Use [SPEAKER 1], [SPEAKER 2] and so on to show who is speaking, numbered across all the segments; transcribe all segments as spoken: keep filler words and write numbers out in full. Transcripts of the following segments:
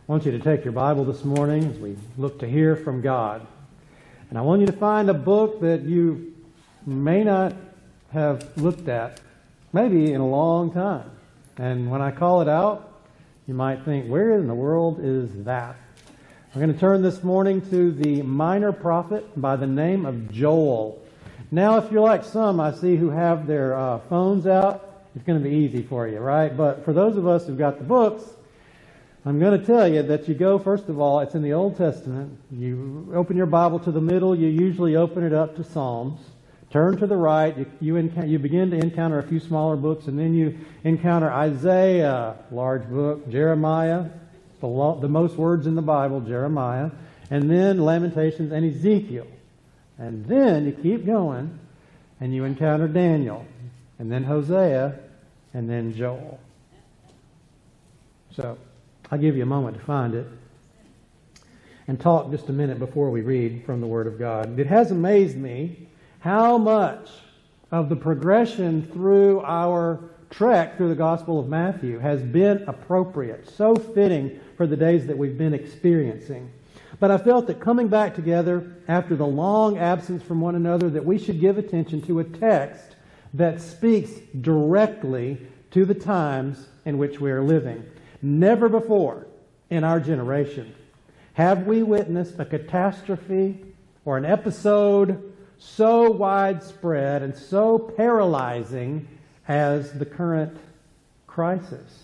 [SPEAKER 1] I want you to take your Bible this morning as we look to hear from God. And I want you to find a book that you may not have looked at, maybe in a long time. And when I call it out, you might think, where in the world is that? We're going to turn this morning to the minor prophet by the name of Joel. Now, if you're like some I see who have their uh, phones out, it's going to be easy for you, right? But for those of us who've got the books, I'm going to tell you that you go, first of all, it's in the Old Testament. You open your Bible to the middle, you usually open it up to Psalms. Turn to the right, you, you, enc- you begin to encounter a few smaller books, and then you encounter Isaiah, large book, Jeremiah, the, lo- the most words in the Bible, Jeremiah, and then Lamentations and Ezekiel. And then you keep going, and you encounter Daniel, and then Hosea, and then Joel. So, I'll give you a moment to find it and talk just a minute before we read from the Word of God. It has amazed me how much of the progression through our trek through the Gospel of Matthew has been appropriate, so fitting for the days that we've been experiencing. But I felt that coming back together after the long absence from one another, that we should give attention to a text that speaks directly to the times in which we are living. Never before in our generation have we witnessed a catastrophe or an episode so widespread and so paralyzing as the current crisis.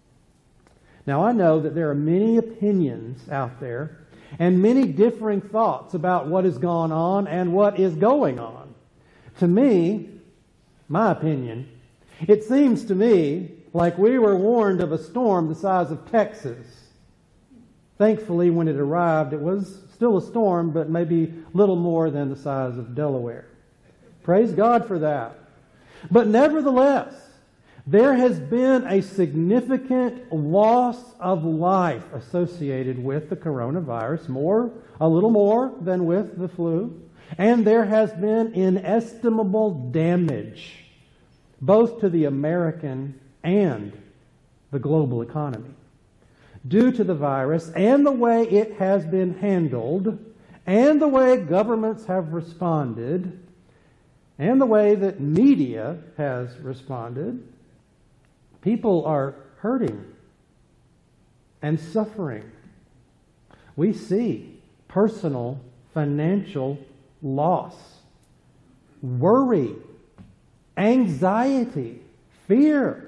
[SPEAKER 1] Now, I know that there are many opinions out there and many differing thoughts about what has gone on and what is going on. To me, my opinion, it seems to me like we were warned of a storm the size of Texas. Thankfully, when it arrived, it was still a storm, but maybe little more than the size of Delaware. Praise God for that. But nevertheless, there has been a significant loss of life associated with the coronavirus, more, a little more than with the flu. And there has been inestimable damage, both to the American and the global economy, due to the virus and the way it has been handled and the way governments have responded and the way that media has responded. People are hurting and suffering. We see personal financial loss, worry, anxiety, fear,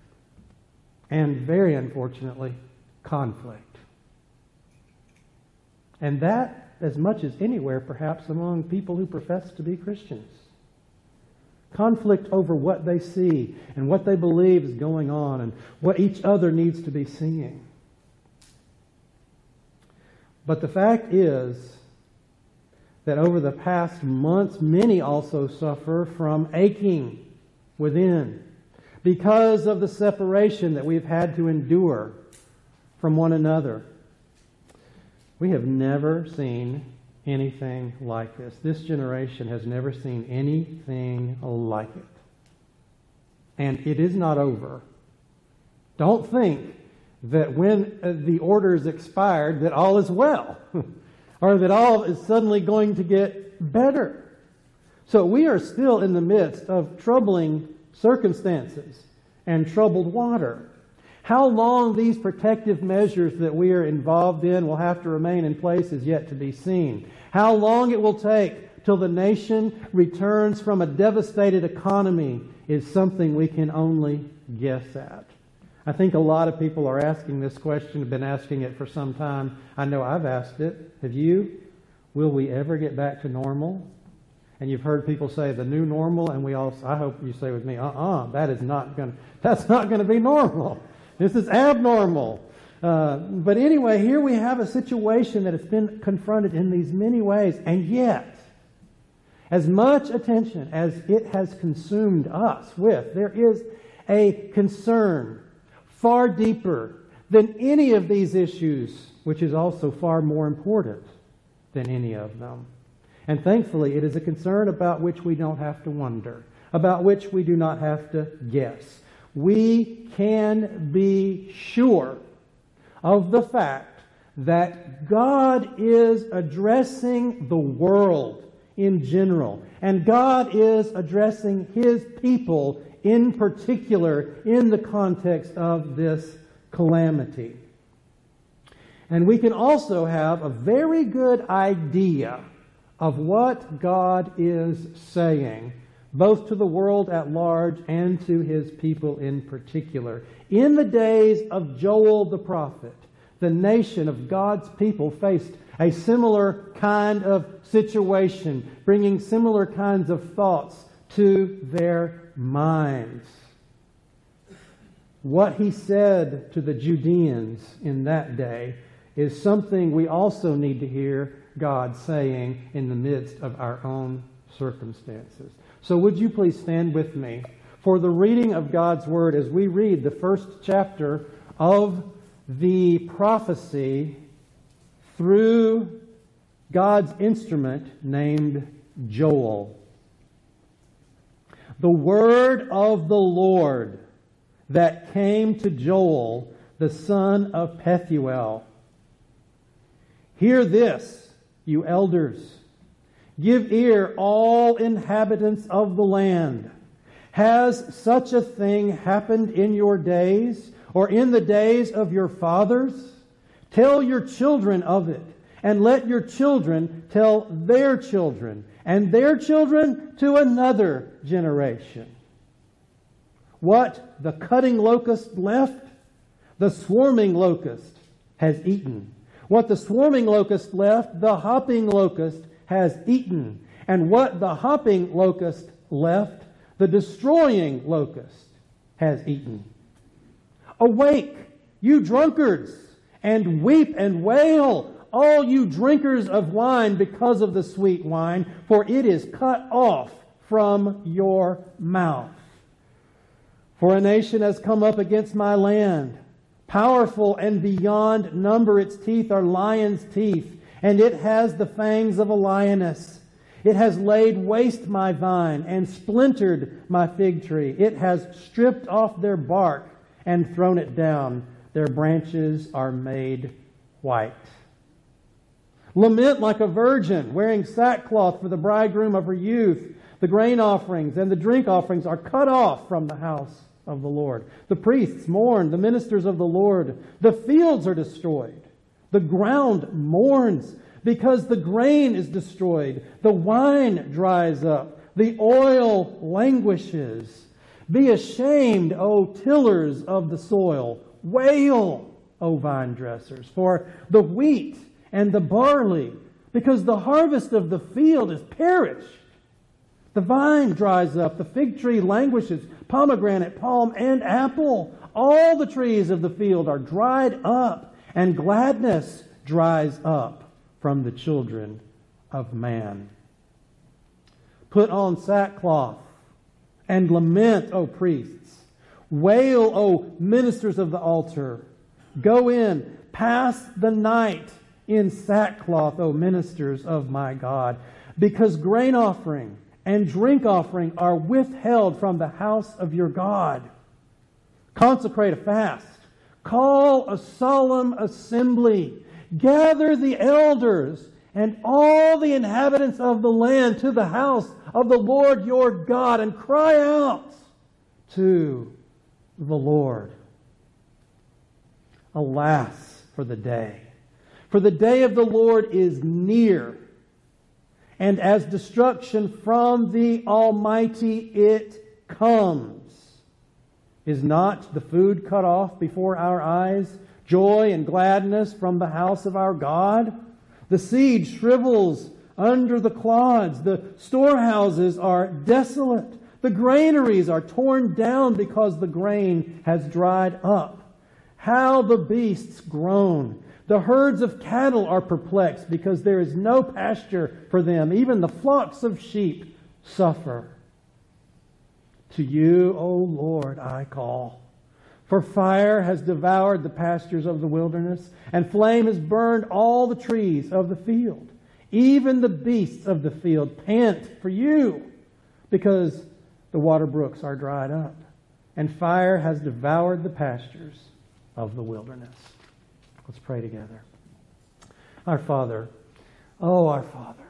[SPEAKER 1] and very unfortunately, conflict. And that as much as anywhere, perhaps, among people who profess to be Christians. Conflict over what they see and what they believe is going on and what each other needs to be seeing. But the fact is that over the past months, many also suffer from aching within, because of the separation that we've had to endure from one another. We have never seen anything like this. This generation has never seen anything like it. And it is not over. Don't think that when the orders expired that all is well, or that all is suddenly going to get better. So we are still in the midst of troubling circumstances and troubled water. How long these protective measures that we are involved in will have to remain in place is yet to be seen. How long it will take till the nation returns from a devastated economy is something we can only guess at. I think a lot of people are asking this question, have been asking it for some time. I know I've asked it. Have you? Will we ever get back to normal? And you've heard people say the new normal, and we all, I hope you say with me, uh-uh, that is not going to, that's not going to be normal. This is abnormal. Uh, but anyway, here we have a situation that has been confronted in these many ways, and yet, as much attention as it has consumed us with, there is a concern far deeper than any of these issues, which is also far more important than any of them. And thankfully, it is a concern about which we don't have to wonder, about which we do not have to guess. We can be sure of the fact that God is addressing the world in general, and God is addressing His people in particular in the context of this calamity. And we can also have a very good idea of what God is saying, both to the world at large and to His people in particular. In the days of Joel the prophet, the nation of God's people faced a similar kind of situation, bringing similar kinds of thoughts to their minds. What he said to the Judeans in that day is something we also need to hear God saying in the midst of our own circumstances. So would you please stand with me for the reading of God's Word as we read the first chapter of the prophecy through God's instrument named Joel. The word of the Lord that came to Joel, the son of Pethuel. Hear this, you elders. Give ear, all inhabitants of the land. Has such a thing happened in your days, or in the days of your fathers? Tell your children of it, and let your children tell their children, and their children to another generation. What the cutting locust left, the swarming locust has eaten. What the swarming locust left, the hopping locust has eaten. And what the hopping locust left, the destroying locust has eaten. Awake, you drunkards, and weep and wail, all you drinkers of wine, because of the sweet wine, for it is cut off from your mouth. For a nation has come up against my land, powerful and beyond number. Its teeth are lion's teeth, and it has the fangs of a lioness. It has laid waste my vine and splintered my fig tree. It has stripped off their bark and thrown it down. Their branches are made white. Lament like a virgin, wearing sackcloth for the bridegroom of her youth. The grain offerings and the drink offerings are cut off from the house of the Lord. The priests mourn, the ministers of the Lord. The fields are destroyed. The ground mourns because the grain is destroyed. The wine dries up. The oil languishes. Be ashamed, O tillers of the soil. Wail, O vine dressers, for the wheat and the barley, because the harvest of the field is perished. The vine dries up, the fig tree languishes, pomegranate, palm, and apple. All the trees of the field are dried up, and gladness dries up from the children of man. Put on sackcloth and lament, O priests. Wail, O ministers of the altar. Go in, pass the night in sackcloth, O ministers of my God, because grain offering and drink offering are withheld from the house of your God. Consecrate a fast. Call a solemn assembly. Gather the elders and all the inhabitants of the land to the house of the Lord your God, and cry out to the Lord. Alas for the day. For the day of the Lord is near, and as destruction from the Almighty it comes. Is not the food cut off before our eyes, joy and gladness from the house of our God? The seed shrivels under the clods. The storehouses are desolate. The granaries are torn down because the grain has dried up. How the beasts groan. The herds of cattle are perplexed because there is no pasture for them. Even the flocks of sheep suffer. To you, O Lord, I call. For fire has devoured the pastures of the wilderness, and flame has burned all the trees of the field. Even the beasts of the field pant for you, because the water brooks are dried up, and fire has devoured the pastures of the wilderness. Let's pray together. Our Father, oh, our Father,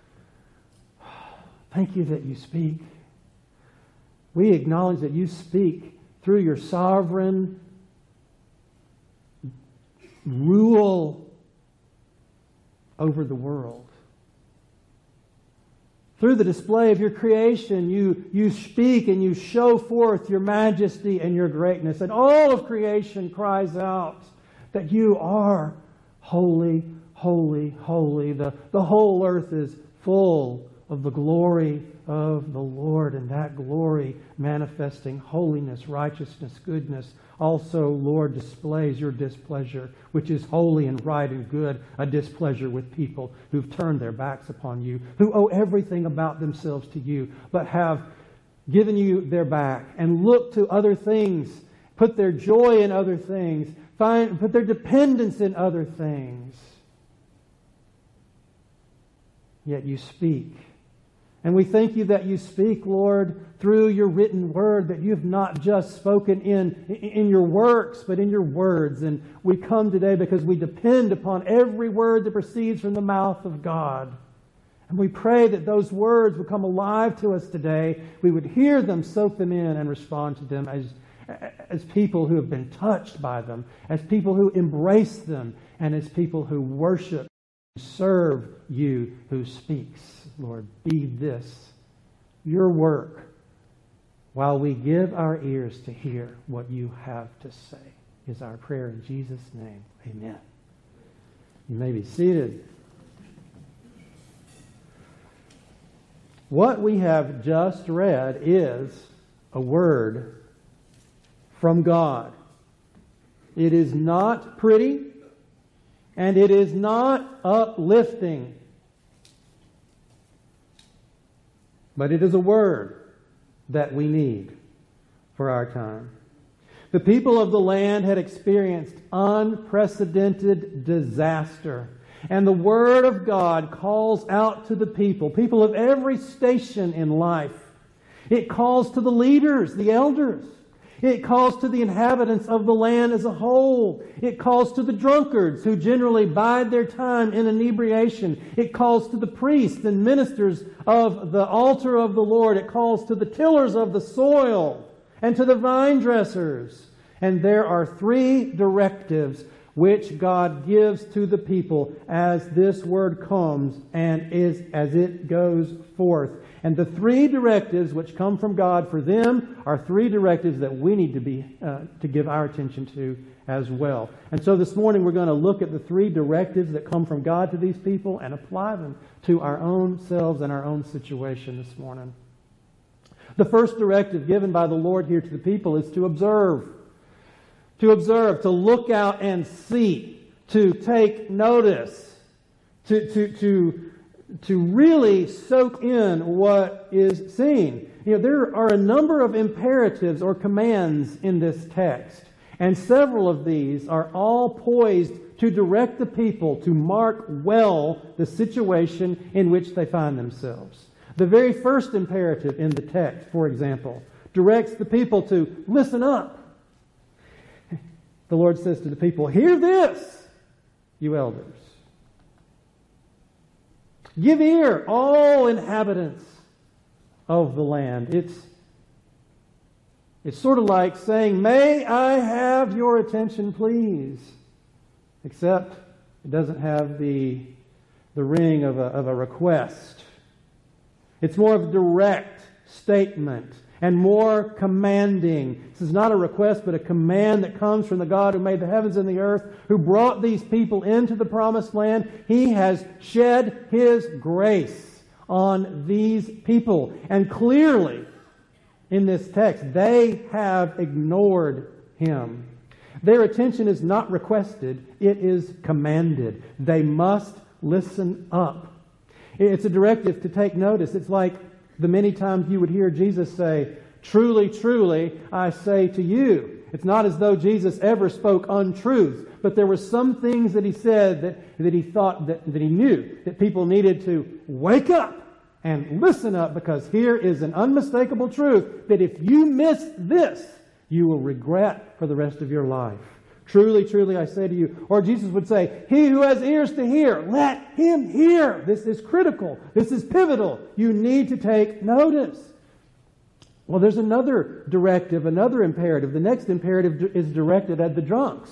[SPEAKER 1] thank you that you speak. We acknowledge that you speak through your sovereign rule over the world. Through the display of your creation, you, you speak and you show forth your majesty and your greatness. And all of creation cries out that you are holy, holy, holy. The, the whole earth is full of the glory of the Lord, and that glory manifesting holiness, righteousness, goodness. Also, Lord, displays your displeasure, which is holy and right and good, a displeasure with people who've turned their backs upon you, who owe everything about themselves to you, but have given you their back and look to other things, put their joy in other things, find, put their dependence in other things. Yet you speak. And we thank you that you speak, Lord, through your written word, that you have not just spoken in, in your works, but in your words. And we come today because we depend upon every word that proceeds from the mouth of God. And we pray that those words would come alive to us today. We would hear them, soak them in, and respond to them as, as people who have been touched by them, as people who embrace them, and as people who worship, serve you who speaks. Lord, be this your work while we give our ears to hear what you have to say, is our prayer in Jesus' name. Amen. You may be seated. What we have just read is a word from God. It is not pretty, and it is not uplifting. But it is a word that we need for our time. The people of the land had experienced unprecedented disaster. And the Word of God calls out to the people, people of every station in life. It calls to the leaders, the elders. It calls to the inhabitants of the land as a whole. It calls to the drunkards who generally bide their time in inebriation. It calls to the priests and ministers of the altar of the Lord. It calls to the tillers of the soil and to the vine dressers. And there are three directives which God gives to the people as this word comes and is as it goes forth. And the three directives which come from God for them are three directives that we need to be uh, to give our attention to as well. And so this morning we're going to look at the three directives that come from God to these people and apply them to our own selves and our own situation this morning. The first directive given by the Lord here to the people is to observe. To observe, to look out and see, to take notice, to to to to really soak in what is seen. You know, there are a number of imperatives or commands in this text, and several of these are all poised to direct the people to mark well the situation in which they find themselves. The very first imperative in the text, for example, directs the people to listen up. The Lord says to the people, "Hear this, you elders. Give ear, all inhabitants of the land." It's, it's sort of like saying, "May I have your attention, please?" Except it doesn't have the, the ring of a, of a request. It's more of a direct statement and more commanding. This is not a request, but a command that comes from the God who made the heavens and the earth, who brought these people into the promised land. He has shed His grace on these people. And clearly, in this text, they have ignored Him. Their attention is not requested, it is commanded. They must listen up. It's a directive to take notice. It's like the many times you would hear Jesus say, "Truly, truly, I say to you." It's not as though Jesus ever spoke untruths, but there were some things that He said that, that He thought that, that He knew that people needed to wake up and listen up, because here is an unmistakable truth that if you miss this, you will regret for the rest of your life. Truly, truly, I say to you. Or Jesus would say, he who has ears to hear, let him hear. This is critical. This is pivotal. You need to take notice. Well, there's another directive, another imperative. The next imperative is directed at the drunks.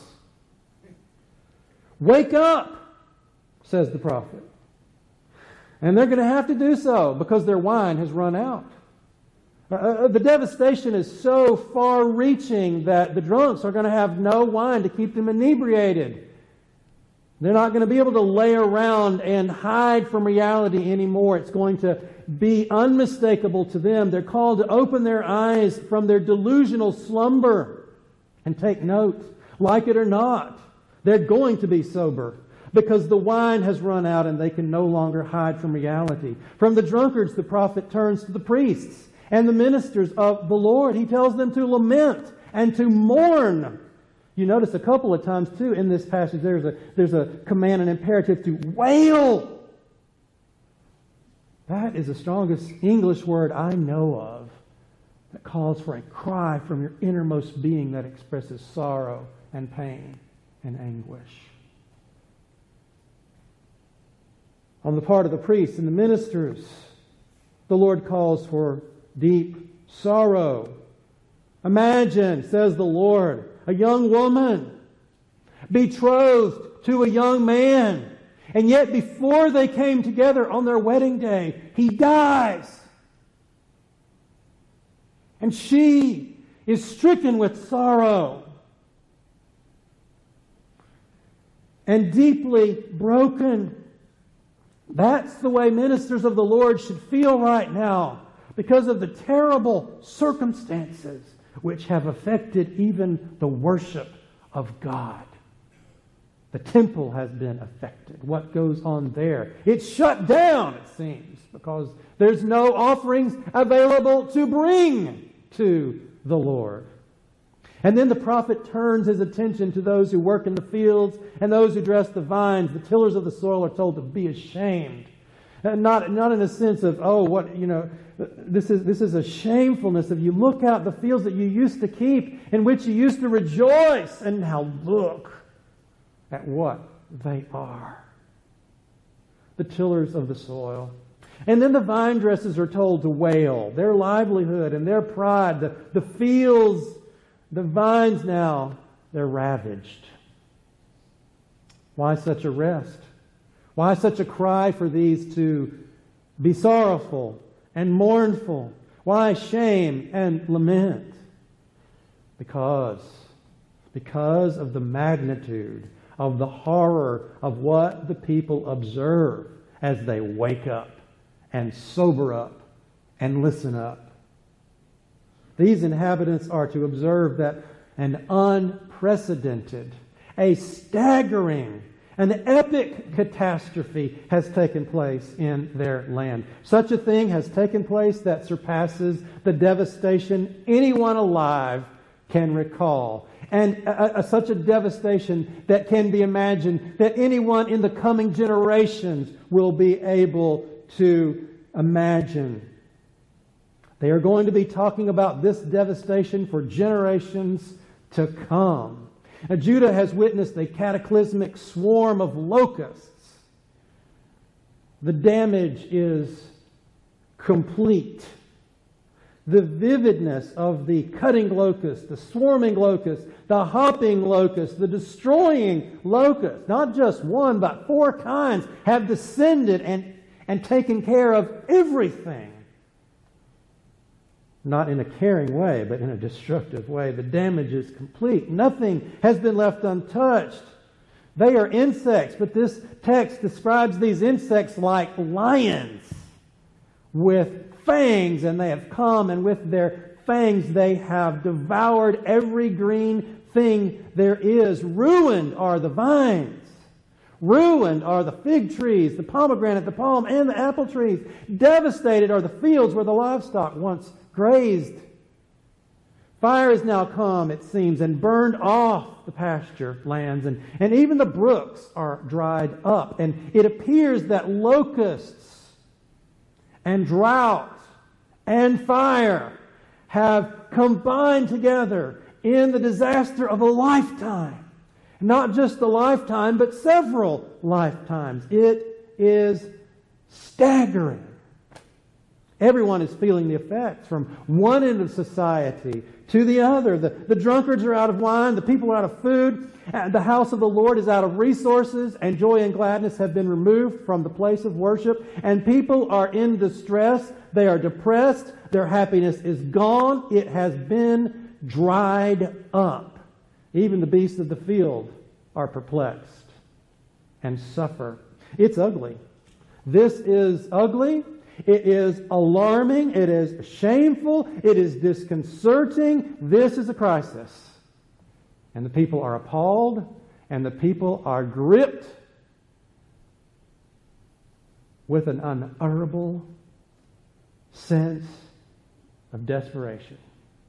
[SPEAKER 1] Wake up, says the prophet. And they're going to have to do so because their wine has run out. Uh, the devastation is so far-reaching that the drunks are going to have no wine to keep them inebriated. They're not going to be able to lay around and hide from reality anymore. It's going to be unmistakable to them. They're called to open their eyes from their delusional slumber and take note. Like it or not, they're going to be sober because the wine has run out and they can no longer hide from reality. From the drunkards, the prophet turns to the priests and the ministers of the Lord. He tells them to lament and to mourn. You notice a couple of times, too, in this passage, there's a, there's a command, an imperative to wail. That is the strongest English word I know of that calls for a cry from your innermost being that expresses sorrow and pain and anguish. On the part of the priests and the ministers, the Lord calls for deep sorrow. Imagine, says the Lord, a young woman betrothed to a young man, and yet before they came together on their wedding day, he dies. And she is stricken with sorrow and deeply broken. That's the way ministers of the Lord should feel right now because of the terrible circumstances which have affected even the worship of God. The temple has been affected. What goes on there? It's shut down, it seems, because there's no offerings available to bring to the Lord. And then the prophet turns his attention to those who work in the fields and those who dress the vines. The tillers of the soil are told to be ashamed. And not, not in a sense of, oh, what, you know, this is, this is a shamefulness of you look out the fields that you used to keep, in which you used to rejoice, and now look at what they are. The tillers of the soil. And then the vine dressers are told to wail. Their livelihood and their pride, the, the fields, the vines now, they're ravaged. Why such a rest? Why such a cry for these to be sorrowful and mournful? Why shame and lament? Because, because of the magnitude of the horror of what the people observe as they wake up and sober up and listen up. These inhabitants are to observe that an unprecedented, a staggering, an epic catastrophe has taken place in their land. Such a thing has taken place that surpasses the devastation anyone alive can recall. And a, a, such a devastation that can be imagined that anyone in the coming generations will be able to imagine. They are going to be talking about this devastation for generations to come. Now, Judah has witnessed a cataclysmic swarm of locusts. The damage is complete. The vividness of the cutting locust, the swarming locust, the hopping locust, the destroying locust, not just one, but four kinds, have descended and, and taken care of everything. Not in a caring way, but in a destructive way. The damage is complete. Nothing has been left untouched. They are insects, but this text describes these insects like lions with fangs, and they have come, and with their fangs they have devoured every green thing there is. Ruined are the vines. Ruined are the fig trees, the pomegranate, the palm, and the apple trees. Devastated are the fields where the livestock once grazed. Fire has now come, it seems, and burned off the pasture lands, and, and even the brooks are dried up. And it appears that locusts and drought and fire have combined together in the disaster of a lifetime Not just a lifetime, but several lifetimes. It is staggering. Everyone is feeling the effects from one end of society to the other. The, the drunkards are out of wine, the people are out of food, and the house of the Lord is out of resources, and joy and gladness have been removed from the place of worship, and people are in distress, they are depressed, their happiness is gone, it has been dried up. Even the beasts of the field are perplexed and suffer. It's ugly. This is ugly. It is alarming. It is shameful. It is disconcerting. This is a crisis. And the people are appalled, and the people are gripped with an unutterable sense of desperation.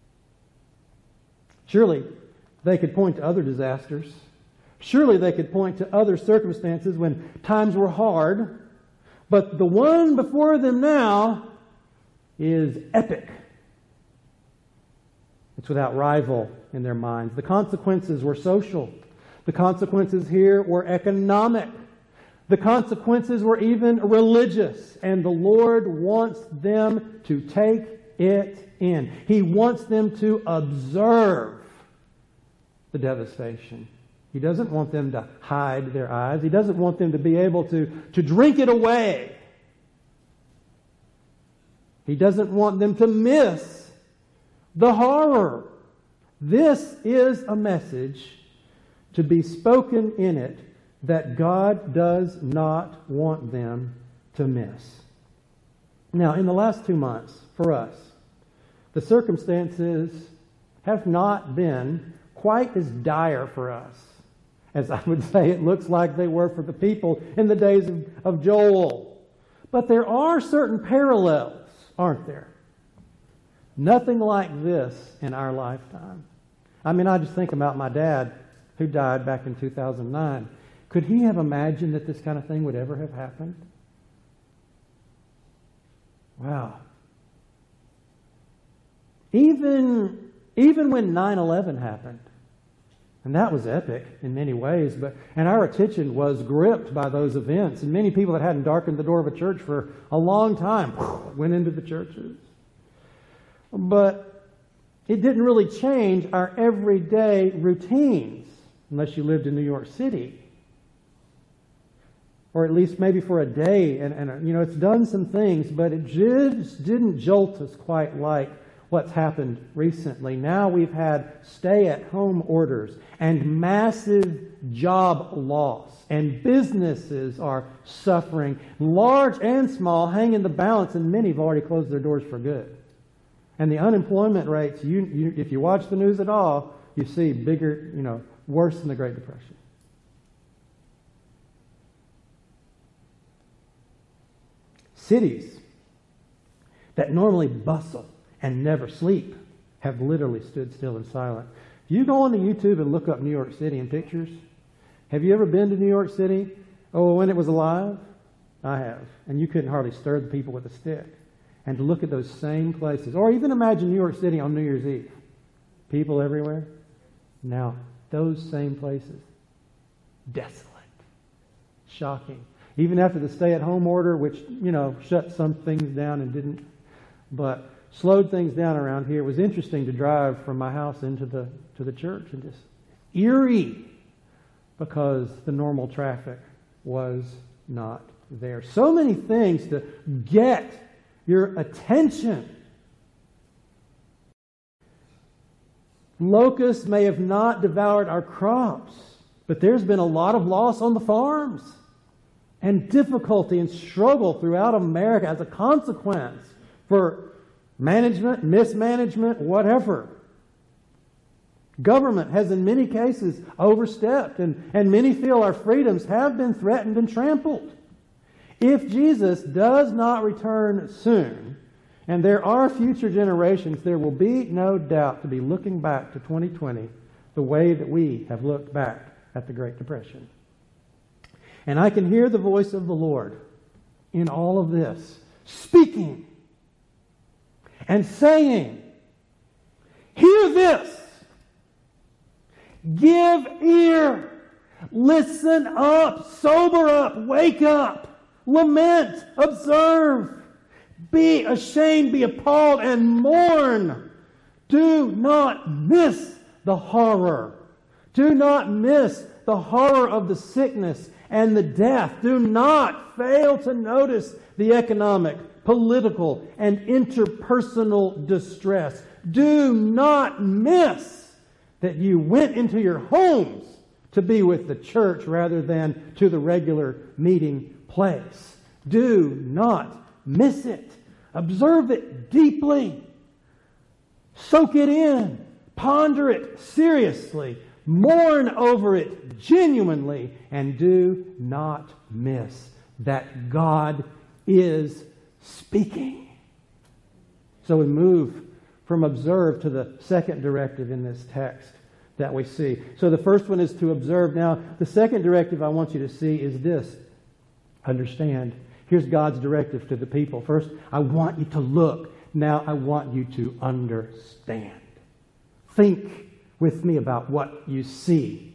[SPEAKER 1] Surely they could point to other disasters. Surely they could point to other circumstances when times were hard. But the one before them now is epic. It's without rival in their minds. The consequences were social. The consequences here were economic. The consequences were even religious. And the Lord wants them to take it in. He wants them to observe the devastation. He doesn't want them to hide their eyes. He doesn't want them to be able to, to drink it away. He doesn't want them to miss the horror. This is a message to be spoken in it that God does not want them to miss. Now, in the last two months, for us, the circumstances have not been quite as dire for us as I would say it looks like they were for the people in the days of, of Joel. But there are certain parallels, aren't there? Nothing like this in our lifetime. I mean, I just think about my dad, who died back in two thousand nine. Could he have imagined that this kind of thing would ever have happened? Wow. Even, even when nine eleven happened, and that was epic in many ways, but and our attention was gripped by those events. And many people that hadn't darkened the door of a church for a long time went into the churches. But it didn't really change our everyday routines unless you lived in New York City. Or at least maybe for a day. And, and you know, it's done some things, but it just didn't jolt us quite like what's happened recently. Now we've had stay-at-home orders and massive job loss, and businesses are suffering, large and small, hanging the balance, and many have already closed their doors for good. And the unemployment rates, you, you, if you watch the news at all, you see bigger, you know, worse than the Great Depression. Cities that normally bustle and never sleep have literally stood still and silent. If you go onto YouTube and look up New York City in pictures, have you ever been to New York City? Oh, when it was alive? I have. And you couldn't hardly stir the people with a stick. And to look at those same places, or even imagine New York City on New Year's Eve. People everywhere. Now, those same places, desolate, shocking. Even after the stay-at-home order, which, you know, shut some things down and didn't, but slowed things down around here. It was interesting to drive from my house into the to the church, and just eerie because the normal traffic was not there. So many things to get your attention. Locusts may have not devoured our crops, but there's been a lot of loss on the farms and difficulty and struggle throughout America as a consequence for management, mismanagement, whatever. Government has in many cases overstepped, and, and many feel our freedoms have been threatened and trampled. If Jesus does not return soon, and there are future generations, there will be no doubt to be looking back to twenty twenty the way that we have looked back at the Great Depression. And I can hear the voice of the Lord in all of this, speaking and saying, "Hear this. Give ear Listen up, sober up, wake up, lament, observe, be ashamed, be appalled, and mourn. Do not miss the horror. Do not miss the horror of the sickness and the death. Do not fail to notice the economic, political, and interpersonal distress. Do not miss that you went into your homes to be with the church rather than to the regular meeting place. Do not miss it. Observe it deeply. Soak it in. Ponder it seriously. Mourn over it genuinely. And do not miss that God is speaking. So we move from observe to the second directive in this text that we see. So the first one is to observe. Now, the second directive I want you to see is this. Understand. Here's God's directive to the people. First, I want you to look. Now, I want you to understand. Think with me about what you see.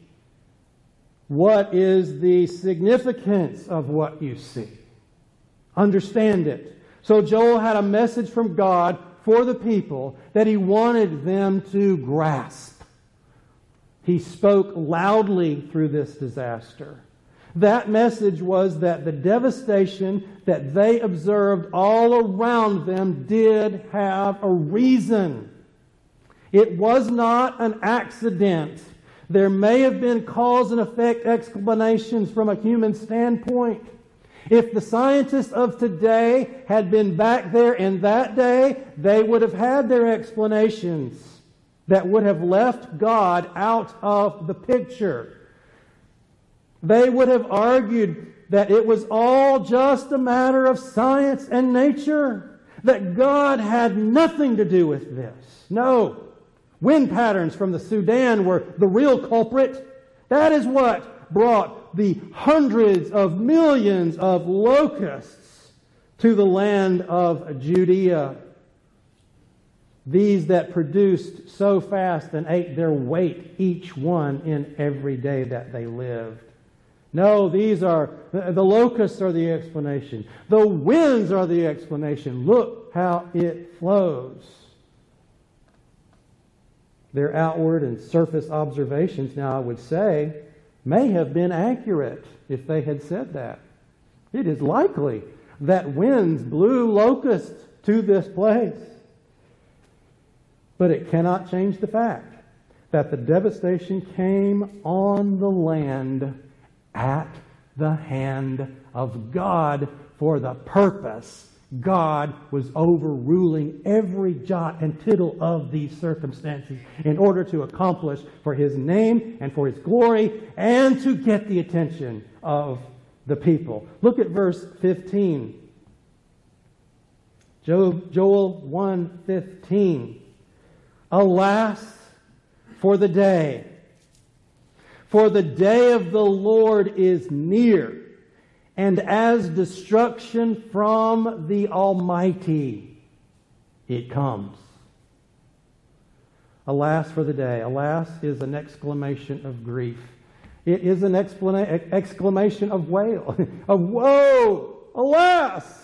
[SPEAKER 1] What is the significance of what you see? Understand it. So Joel had a message from God for the people that he wanted them to grasp. He spoke loudly through this disaster. That message was that the devastation that they observed all around them did have a reason. It was not an accident. There may have been cause and effect explanations from a human standpoint. If the scientists of today had been back there in that day, they would have had their explanations that would have left God out of the picture. They would have argued that it was all just a matter of science and nature, that God had nothing to do with this. No. Wind patterns from the Sudan were the real culprit. That is what brought the hundreds of millions of locusts to the land of Judea. These that produced so fast and ate their weight, each one in every day that they lived. No, these are, the locusts are the explanation. The winds are the explanation. Look how it flows. Their outward and surface observations, now I would say, may have been accurate if they had said that. It is likely that winds blew locusts to this place. But it cannot change the fact that the devastation came on the land at the hand of God for the purpose. God was overruling every jot and tittle of these circumstances in order to accomplish for His name and for His glory and to get the attention of the people. Look at verse fifteen. Joel one fifteen. Alas for the day, for the day of the Lord is near, and as destruction from the Almighty it comes. Alas for the day. Alas is an exclamation of grief. It is an exclama- exclamation of wail, of woe, alas.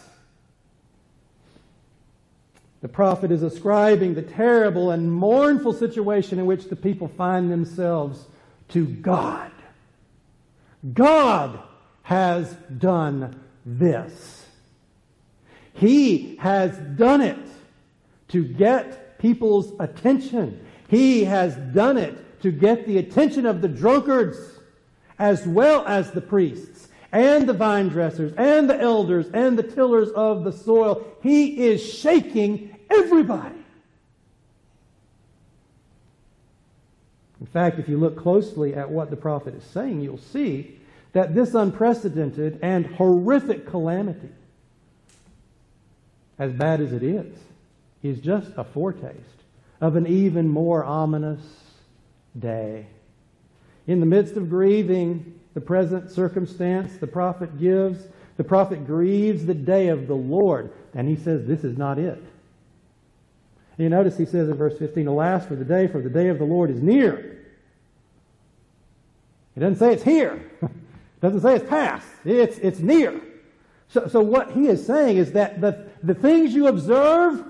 [SPEAKER 1] The prophet is ascribing the terrible and mournful situation in which the people find themselves to God. God has done this. He has done it to get people's attention. He has done it to get the attention of the drunkards as well as the priests and the vine dressers and the elders and the tillers of the soil. He is shaking everybody. In fact, if you look closely at what the prophet is saying, you'll see that this unprecedented and horrific calamity, as bad as it is, is just a foretaste of an even more ominous day. In the midst of grieving the present circumstance the prophet gives, the prophet grieves the day of the Lord, and he says this is not it. You notice he says in verse fifteen, alas for the day, for the day of the Lord is near. It doesn't say it's here. It doesn't say it's past. It's, it's near. So, so what he is saying is that the, the things you observe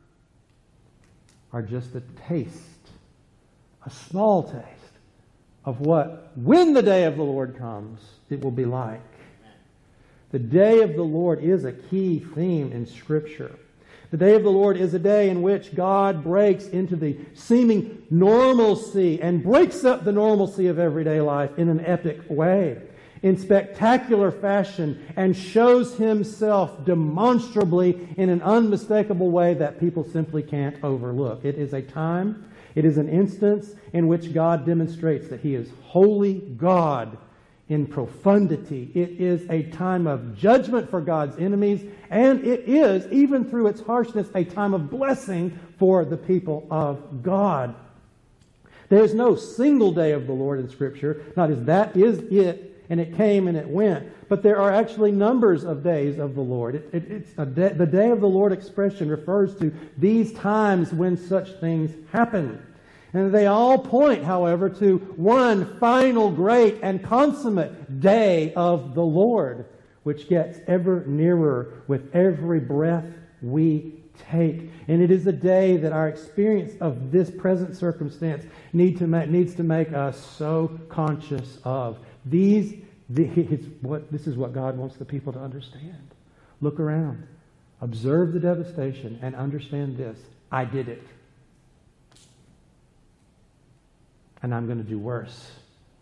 [SPEAKER 1] are just a taste, a small taste of what, when the day of the Lord comes, it will be like. The day of the Lord is a key theme in Scripture. The day of the Lord is a day in which God breaks into the seeming normalcy and breaks up the normalcy of everyday life in an epic way, in spectacular fashion, and shows Himself demonstrably in an unmistakable way that people simply can't overlook. It is a time, it is an instance in which God demonstrates that He is holy God in profundity. It is a time of judgment for God's enemies, and it is, even through its harshness, a time of blessing for the people of God. There is no single day of the Lord in Scripture, not as that is it, and it came and it went, but there are actually numbers of days of the Lord. It, it, it's a day, the day of the Lord expression refers to these times when such things happen. And they all point, however, to one final great and consummate day of the Lord, which gets ever nearer with every breath we take. And it is a day that our experience of this present circumstance need to make, needs to make us so conscious of. These, these what, this is what God wants the people to understand. Look around. Observe the devastation and understand this. I did it. And I'm going to do worse.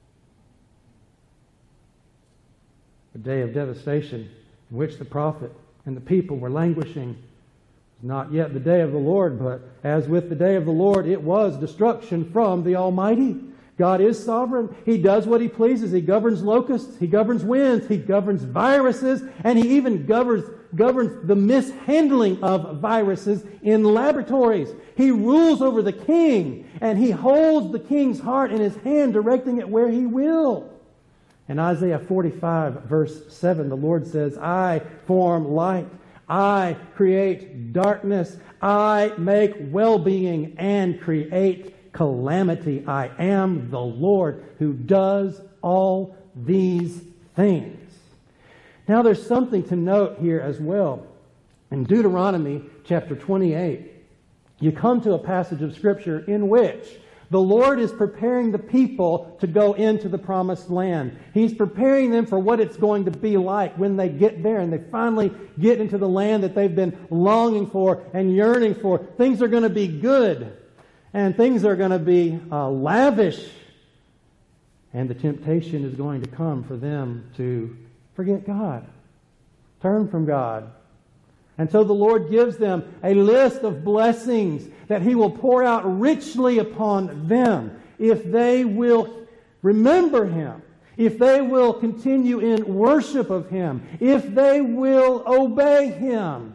[SPEAKER 1] The day of devastation in which the prophet and the people were languishing was not yet the day of the Lord, but as with the day of the Lord, it was destruction from the Almighty. God is sovereign. He does what He pleases. He governs locusts. He governs winds. He governs viruses. And He even governs, governs the mishandling of viruses in laboratories. He rules over the king, and He holds the king's heart in His hand, directing it where He will. In Isaiah forty-five, verse seven, the Lord says, I form light. I create darkness. I make well-being and create calamity. I am the Lord who does all these things. Now there's something to note here as well. In Deuteronomy chapter twenty-eight, you come to a passage of Scripture in which the Lord is preparing the people to go into the promised land. He's preparing them for what it's going to be like when they get there and they finally get into the land that they've been longing for and yearning for. Things are going to be good, and things are going to be uh, lavish. And the temptation is going to come for them to forget God, turn from God. And so the Lord gives them a list of blessings that He will pour out richly upon them if they will remember Him, if they will continue in worship of Him, if they will obey Him.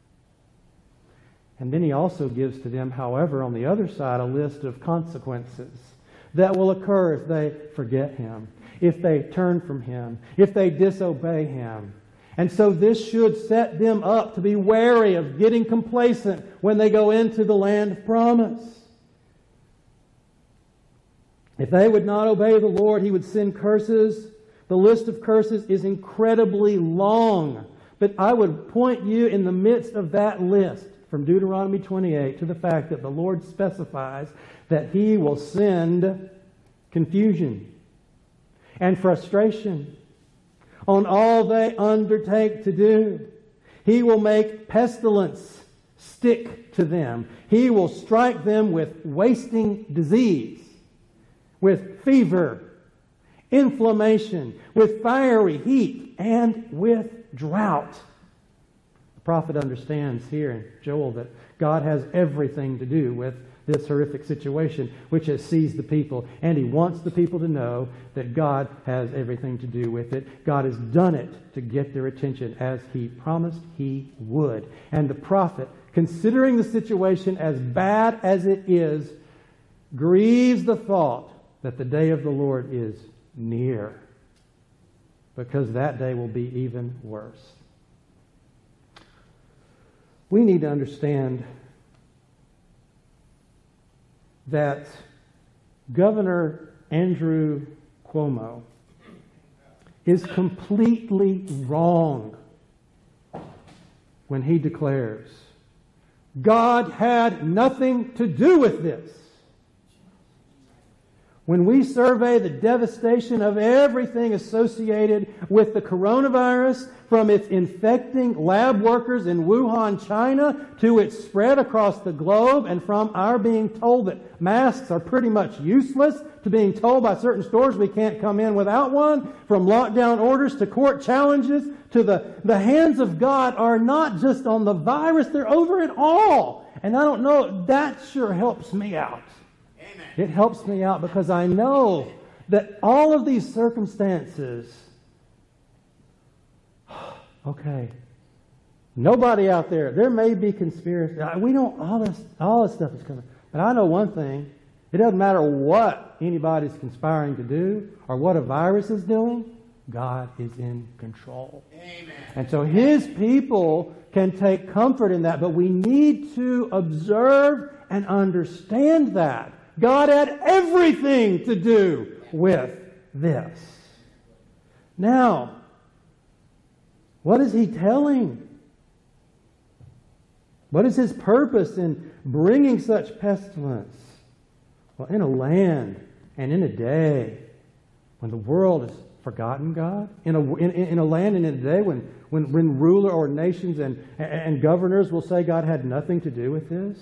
[SPEAKER 1] And then He also gives to them, however, on the other side, a list of consequences that will occur if they forget Him, if they turn from Him, if they disobey Him. And so this should set them up to be wary of getting complacent when they go into the land of promise. If they would not obey the Lord, He would send curses. The list of curses is incredibly long. But I would point you in the midst of that list from Deuteronomy twenty-eight to the fact that the Lord specifies that He will send confusion and frustration on all they undertake to do. He will make pestilence stick to them. He will strike them with wasting disease, with fever, inflammation, with fiery heat, and with drought. The prophet understands here in Joel that God has everything to do with this horrific situation which has seized the people, and he wants the people to know that God has everything to do with it. God has done it to get their attention as He promised He would. And the prophet, considering the situation as bad as it is, grieves the thought that the day of the Lord is near, because that day will be even worse. We need to understand that Governor Andrew Cuomo, is completely wrong when he declares, God had nothing to do with this. When we survey the devastation of everything associated with the coronavirus, from its infecting lab workers in Wuhan, China, to its spread across the globe, and from our being told that masks are pretty much useless, to being told by certain stores we can't come in without one, from lockdown orders to court challenges, to the, the hands of God are not just on the virus, they're over it all. And I don't know, that sure helps me out. Amen. It helps me out because I know that all of these circumstances, okay, nobody out there, there may be conspiracy. We don't, all this, all this stuff is coming. But I know one thing. It doesn't matter what anybody's conspiring to do or what a virus is doing. God is in control. Amen. And so His people can take comfort in that. But we need to observe and understand that. God had everything to do with this. Now, what is He telling? What is His purpose in bringing such pestilence? Well, in a land and in a day when the world has forgotten God, in a, in, in a land and in a day when, when, when ruler or nations and, and governors will say God had nothing to do with this,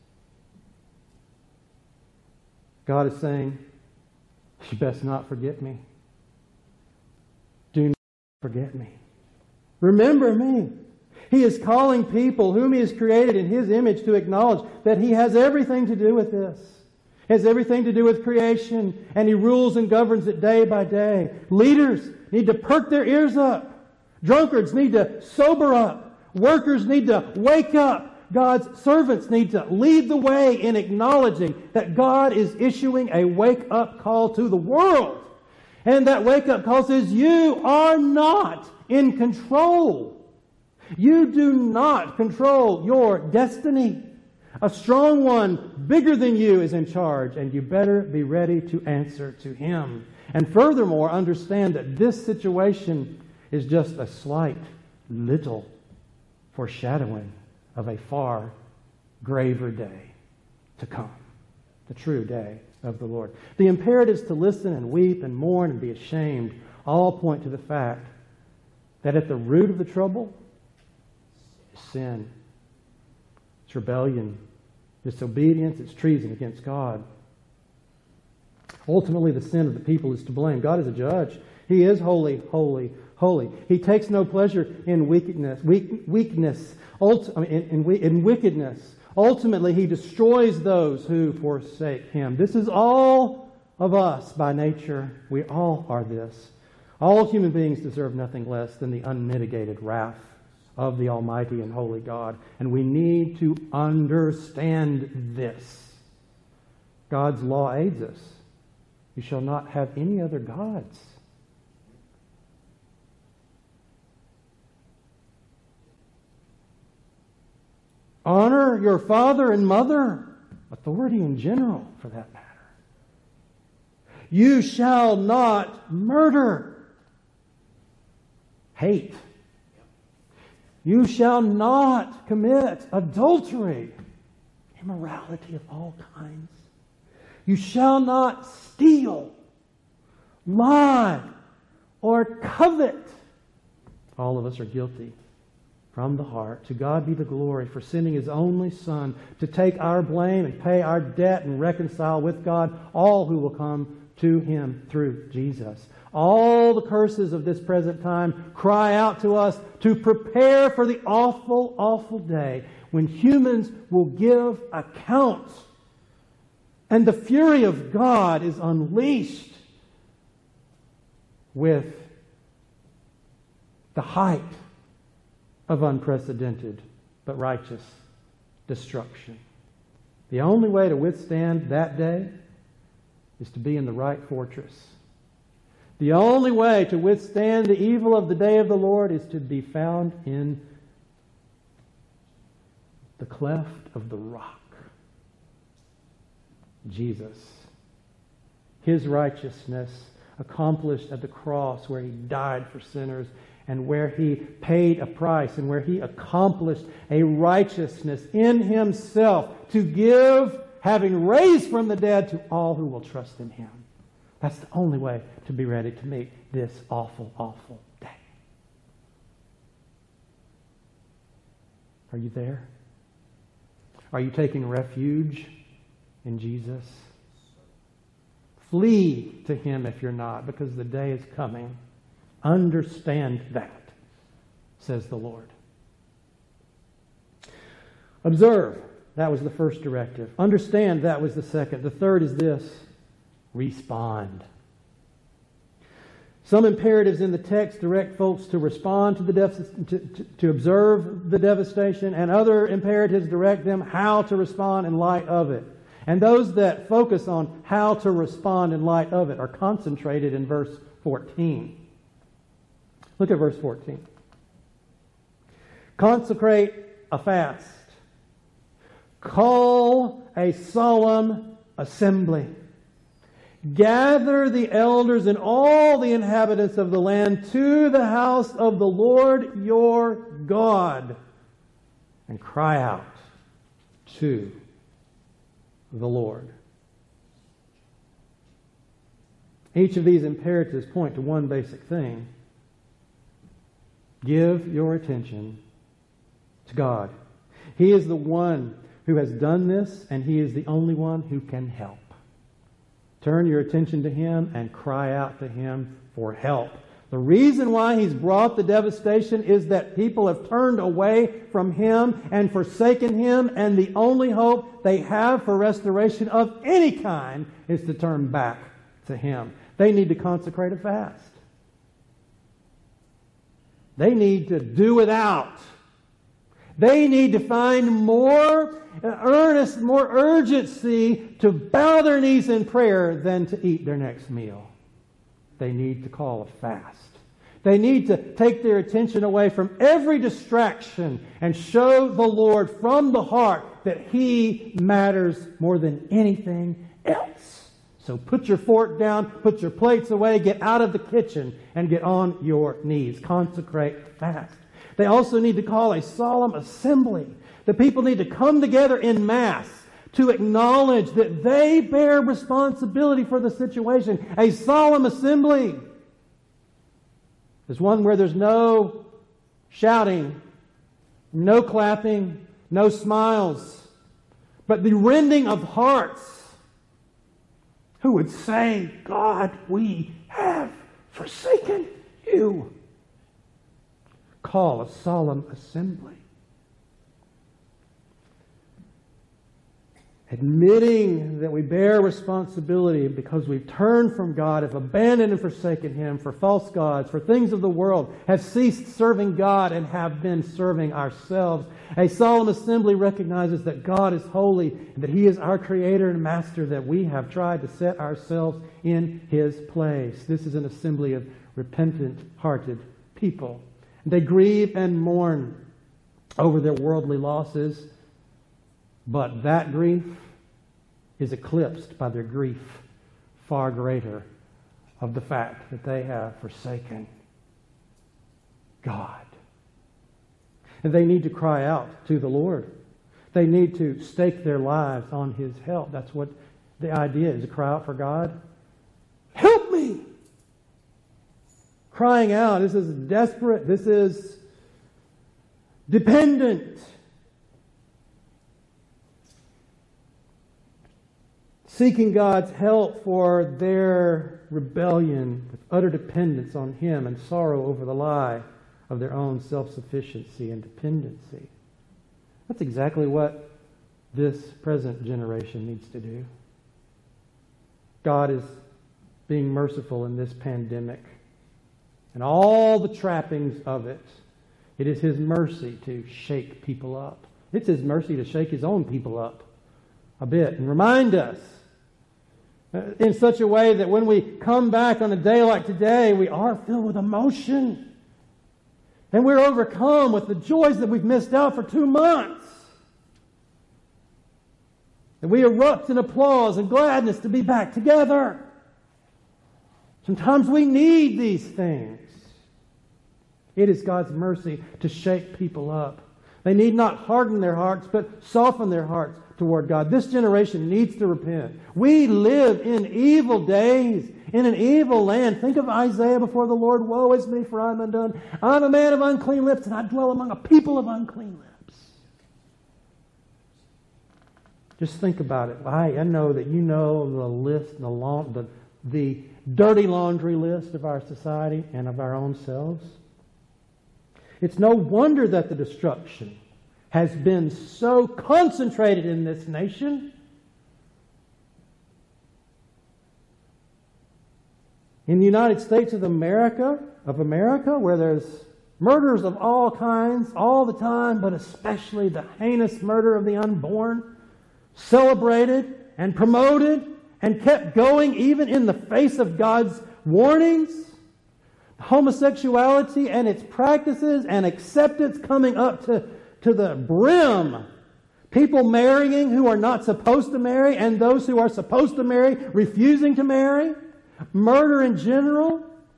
[SPEAKER 1] God is saying, you best not forget me. Do not forget me. Remember me. He is calling people whom He has created in His image to acknowledge that He has everything to do with this. It has everything to do with creation, and He rules and governs it day by day. Leaders need to perk their ears up. Drunkards need to sober up. Workers need to wake up. God's servants need to lead the way in acknowledging that God is issuing a wake-up call to the world. And that wake-up call says, you are not in control. You do not control your destiny. A strong one, bigger than you, is in charge, and you better be ready to answer to Him. And furthermore, understand that this situation is just a slight, little foreshadowing of a far graver day to come, the true day of the Lord. The imperatives to listen and weep and mourn and be ashamed all point to the fact that at the root of the trouble is sin. It's rebellion, disobedience, it's treason against God. Ultimately, the sin of the people is to blame. God is a judge. He is holy, holy, holy. He takes no pleasure in wickedness, weak, weakness, ulti- I mean, in, in, in wickedness. Ultimately, He destroys those who forsake Him. This is all of us by nature. We all are this. All human beings deserve nothing less than the unmitigated wrath of the Almighty and Holy God. And we need to understand this. God's law aids us. You shall not have any other gods. Honor your father and mother, authority in general for that matter. You shall not murder. Hate. You shall not commit adultery, immorality of all kinds. You shall not steal, lie, or covet. All of us are guilty from the heart. To God be the glory for sending His only Son to take our blame and pay our debt and reconcile with God all who will come to Him through Jesus. All the curses of this present time cry out to us to prepare for the awful, awful day when humans will give account and the fury of God is unleashed with the height of unprecedented but righteous destruction. The only way to withstand that day is to be in the right fortress. The only way to withstand the evil of the day of the Lord is to be found in the cleft of the rock. Jesus. His righteousness accomplished at the cross, where he died for sinners and where he paid a price and where he accomplished a righteousness in himself to give, having raised from the dead, to all who will trust in him. That's the only way to be ready to meet this awful, awful day. Are you there? Are you taking refuge in Jesus? Flee to him if you're not, because the day is coming. Understand that, says the Lord. Observe, that was the first directive. Understand, that was the second. The third is this: respond. Some imperatives in the text direct folks to respond to the dev- to, to, to observe the devastation, and other imperatives direct them how to respond in light of it. And those that focus on how to respond in light of it are concentrated in verse fourteen. Look at verse fourteen. Consecrate a fast. Call a solemn assembly. Gather the elders and all the inhabitants of the land to the house of the Lord your God, and cry out to the Lord. Each of these imperatives point to one basic thing: give your attention to God. He is the one who has done this, and he is the only one who can help. Turn your attention to him and cry out to him for help. The reason why he's brought the devastation is that people have turned away from him and forsaken him, and the only hope they have for restoration of any kind is to turn back to him. They need to consecrate a fast. They need to do without. They need to find more earnest, more urgency to bow their knees in prayer than to eat their next meal. They need to call a fast. They need to take their attention away from every distraction and show the Lord from the heart that he matters more than anything else. So put your fork down, put your plates away, get out of the kitchen, and get on your knees. Consecrate a fast. They also need to call a solemn assembly. The people need to come together in mass to acknowledge that they bear responsibility for the situation. A solemn assembly is one where there's no shouting, no clapping, no smiles, but the rending of hearts. Who would say, God, we have forsaken you. Call a solemn assembly. Admitting that we bear responsibility because we've turned from God, have abandoned and forsaken him for false gods, for things of the world, have ceased serving God and have been serving ourselves. A solemn assembly recognizes that God is holy and that he is our creator and master, that we have tried to set ourselves in his place. This is an assembly of repentant-hearted people. They grieve and mourn over their worldly losses, but that grief is eclipsed by their grief far greater of the fact that they have forsaken God. And they need to cry out to the Lord. They need to stake their lives on his help. That's what the idea is, to cry out for God. Help me! Crying out, this is desperate, this is dependent. Seeking God's help for their rebellion with utter dependence on him and sorrow over the lie of their own self-sufficiency and dependency. That's exactly what this present generation needs to do. God is being merciful in this pandemic and all the trappings of it. It is his mercy to shake people up. It's his mercy to shake his own people up a bit and remind us in such a way that when we come back on a day like today, we are filled with emotion. And we're overcome with the joys that we've missed out for two months. And we erupt in applause and gladness to be back together. Sometimes we need these things. It is God's mercy to shake people up. They need not harden their hearts, but soften their hearts toward God. This generation needs to repent. We live in evil days, in an evil land. Think of Isaiah before the Lord. Woe is me, for I am undone. I am a man of unclean lips, and I dwell among a people of unclean lips. Just think about it. I, I know that you know the list, the, long, the, the dirty laundry list of our society and of our own selves. It's no wonder that the destruction has been so concentrated in this nation. In the United States of America, of America, where there's murders of all kinds all the time, but especially the heinous murder of the unborn, celebrated and promoted and kept going even in the face of God's warnings. Homosexuality and its practices and acceptance coming up to, to the brim. People marrying who are not supposed to marry, and those who are supposed to marry refusing to marry. Murder in general.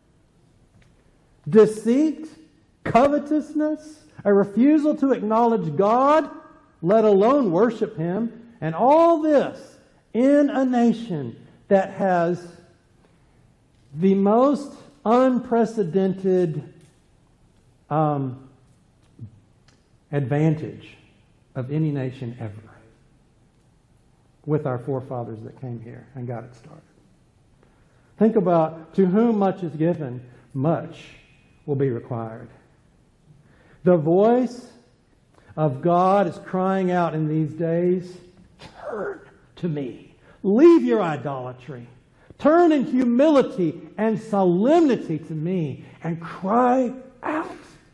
[SPEAKER 1] Deceit. Covetousness. A refusal to acknowledge God, let alone worship Him. And all this in a nation that has the most unprecedented um, advantage of any nation ever, with our forefathers that came here and got it started. Think about, to whom much is given, much will be required. The voice of God is crying out in these days, turn to me. Leave your idolatry. Turn in humility and solemnity to me and cry out.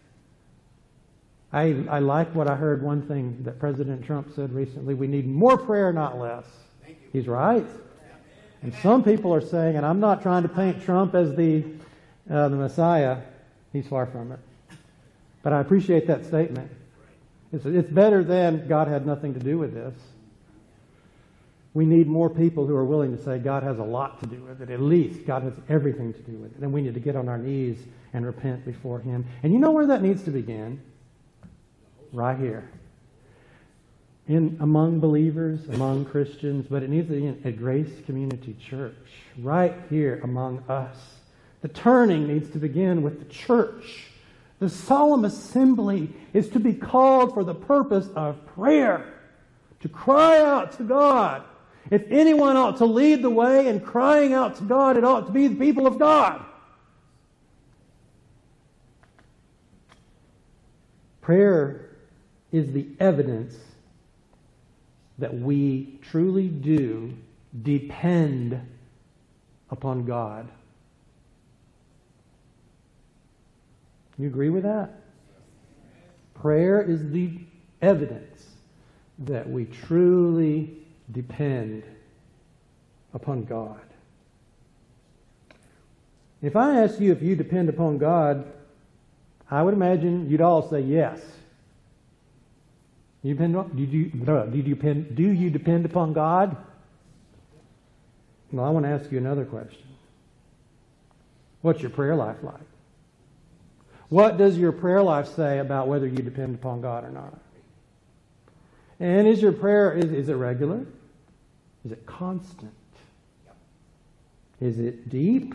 [SPEAKER 1] I, I like what I heard, one thing that President Trump said recently. We need more prayer, not less. He's right. And some people are saying, and I'm not trying to paint Trump as the, uh, the Messiah. He's far from it. But I appreciate that statement. It's, it's better than God had nothing to do with this. We need more people who are willing to say God has a lot to do with it. At least God has everything to do with it. And we need to get on our knees and repent before Him. And you know where that needs to begin? Right here. In among believers, among Christians, but it needs to be in a Grace Community Church. Right here among us. The turning needs to begin with the church. The solemn assembly is to be called for the purpose of prayer. To cry out to God. If anyone ought to lead the way in crying out to God, it ought to be the people of God. Prayer is the evidence that we truly do depend upon God. You agree with that? Prayer is the evidence that we truly depend upon God. If I ask you if you depend upon God, I would imagine you'd all say yes. You depend on, do, you, do, you depend, do you depend upon God? Well, I want to ask you another question. What's your prayer life like? What does your prayer life say about whether you depend upon God or not? And is your prayer, is, is it regular? Is it constant? Is it deep?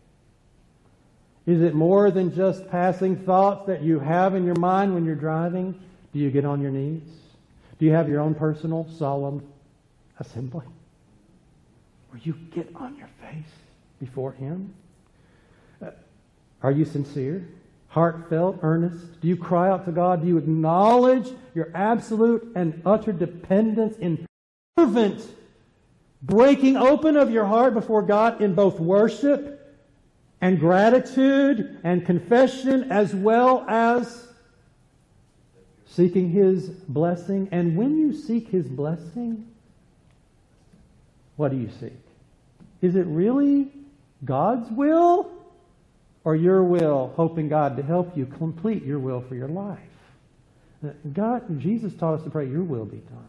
[SPEAKER 1] Is it more than just passing thoughts that you have in your mind when you're driving? Do you get on your knees? Do you have your own personal, solemn assembly? Where you get on your face before Him? Uh, are you sincere? Heartfelt, earnest? Do you cry out to God? Do you acknowledge your absolute and utter dependence in fervent breaking open of your heart before God in both worship and gratitude and confession, as well as seeking His blessing? And when you seek His blessing, what do you seek? Is it really God's will or your will, hoping God to help you complete your will for your life? God, Jesus taught us to pray, your will be done.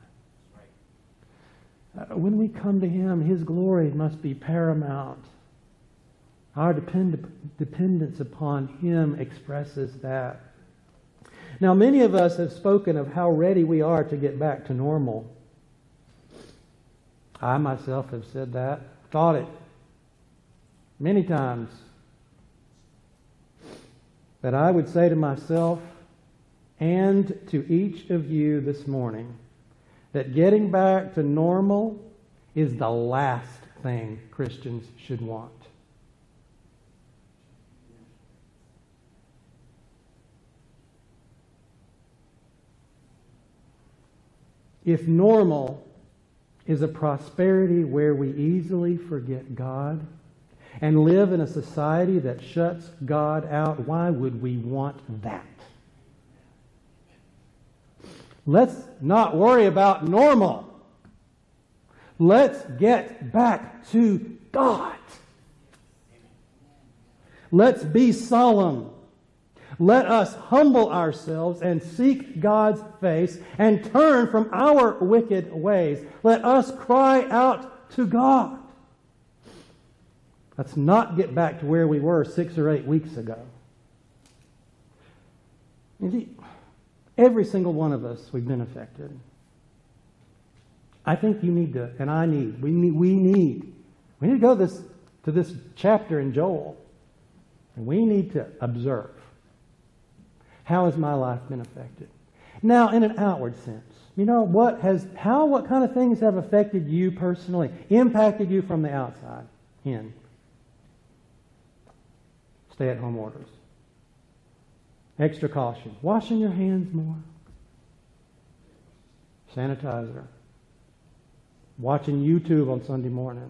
[SPEAKER 1] Uh, when we come to Him, His glory must be paramount. Our depend- dependence upon Him expresses that. Now, many of us have spoken of how ready we are to get back to normal. I myself have said that, thought it many times. But I would say to myself and to each of you this morning that getting back to normal is the last thing Christians should want. If normal is a prosperity where we easily forget God and live in a society that shuts God out, why would we want that? Let's not worry about normal. Let's get back to God. Let's be solemn. Let us humble ourselves and seek God's face and turn from our wicked ways. Let us cry out to God. Let's not get back to where we were six or eight weeks ago. Indeed, every single one of us, we've been affected. I think you need to, and I need, we need, we need, we need to go this, to this chapter in Joel, and we need to observe. How has my life been affected? Now, in an outward sense, you know, what has, how, what kind of things have affected you personally, impacted you from the outside in? Stay-at-home orders. Extra caution. Washing your hands more. Sanitizer. Watching YouTube on Sunday morning.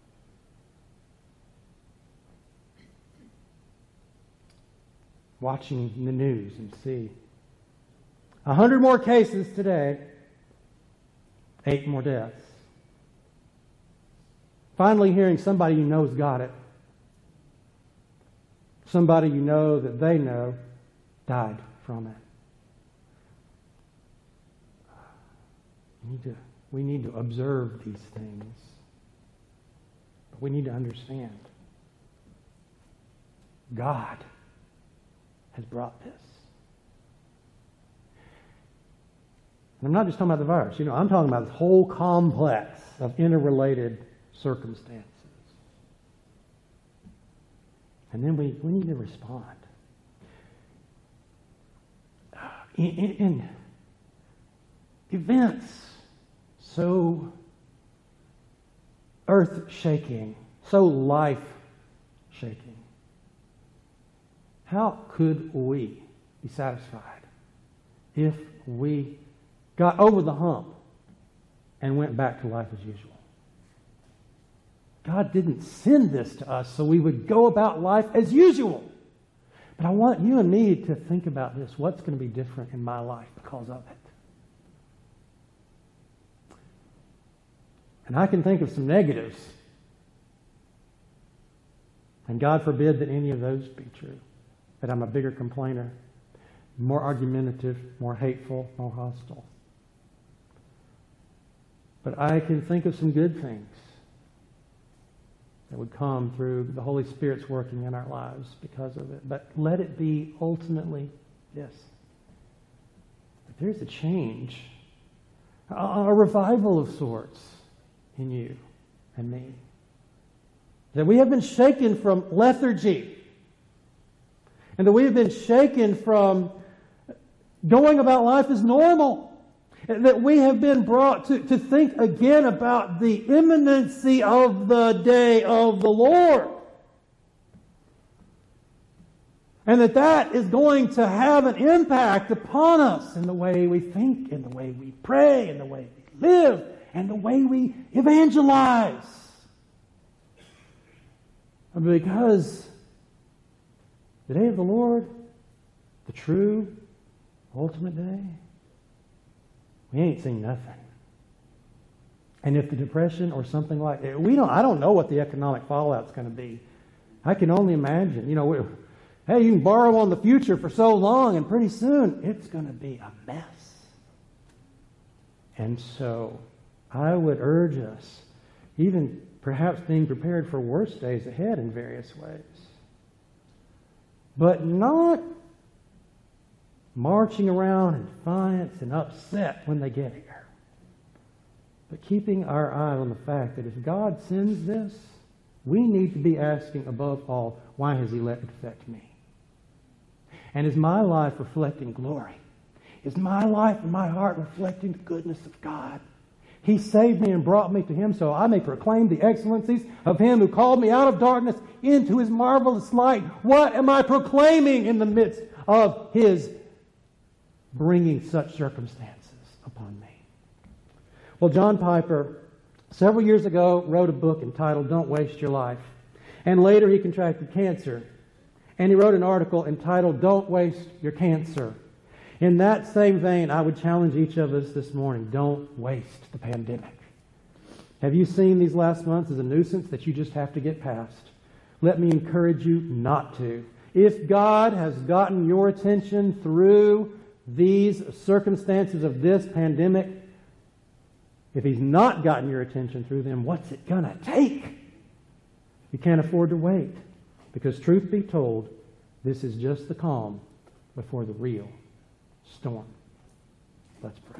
[SPEAKER 1] Watching the news and see. A hundred more cases today. Eight more deaths. Finally hearing somebody you know's got it. Somebody you know that they know died from it. We need to, we need to observe these things. But we need to understand God has brought this. And I'm not just talking about the virus. You know, I'm talking about this whole complex of interrelated circumstances. And then we, we need to respond. In, in, in events so earth-shaking, so life-shaking, how could we be satisfied if we got over the hump and went back to life as usual? God didn't send this to us so we would go about life as usual. But I want you and me to think about this. What's going to be different in my life because of it? And I can think of some negatives. And God forbid that any of those be true. That I'm a bigger complainer, more argumentative, more hateful, more hostile. But I can think of some good things that would come through the Holy Spirit's working in our lives because of it. But let it be ultimately this. That there's a change, a, a revival of sorts in you and me. That we have been shaken from lethargy. And that we have been shaken from going about life as normal. That we have been brought to, to think again about the imminency of the day of the Lord. And that that is going to have an impact upon us in the way we think, in the way we pray, in the way we live, and the way we evangelize. Because the day of the Lord, the true, ultimate day, we ain't seen nothing. And if the depression or something like it, we don't, I don't know what the economic fallout's going to be. I can only imagine. You know, we, hey, you can borrow on the future for so long, and pretty soon it's going to be a mess. And so I would urge us, even perhaps being prepared for worse days ahead in various ways. But not marching around in defiance and upset when they get here. But keeping our eye on the fact that if God sends this, we need to be asking above all, why has He let it affect me? And is my life reflecting glory? Is my life and my heart reflecting the goodness of God? He saved me and brought me to Him so I may proclaim the excellencies of Him who called me out of darkness into His marvelous light. What am I proclaiming in the midst of His bringing such circumstances upon me? Well, John Piper, several years ago, wrote a book entitled Don't Waste Your Life. And later he contracted cancer. And he wrote an article entitled Don't Waste Your Cancer. In that same vein, I would challenge each of us this morning, don't waste the pandemic. Have you seen these last months as a nuisance that you just have to get past? Let me encourage you not to. If God has gotten your attention through these circumstances of this pandemic, if He's not gotten your attention through them, what's it going to take? You can't afford to wait. Because truth be told, this is just the calm before the real storm. Let's pray.